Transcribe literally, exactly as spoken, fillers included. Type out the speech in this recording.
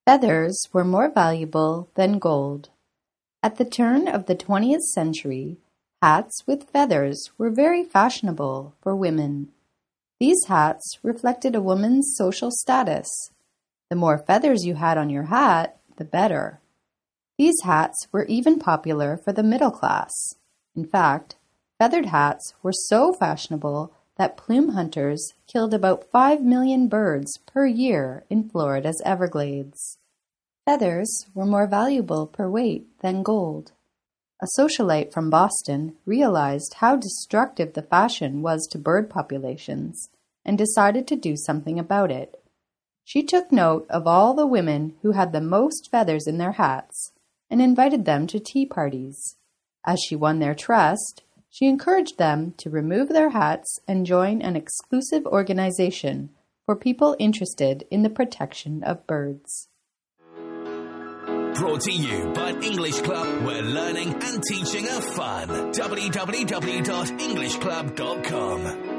Feathers were more valuable than gold. At the turn of the twentieth century, hats with feathers were very fashionable for women. These hats reflected a woman's social status. The more feathers you had on your hat, the better. These hats were even popular for the middle class. In fact, feathered hats were so fashionable that plume hunters killed about five million birds per year in Florida's Everglades. Feathers were more valuable per weight than gold. A socialite from Boston realized how destructive the fashion was to bird populations and decided to do something about it. She took note of all the women who had the most feathers in their hats and invited them to tea parties. As she won their trust, she encouraged them to remove their hats and join an exclusive organization for people interested in the protection of birds. Brought to you by English Club, where learning and teaching are fun. w w w dot english club dot com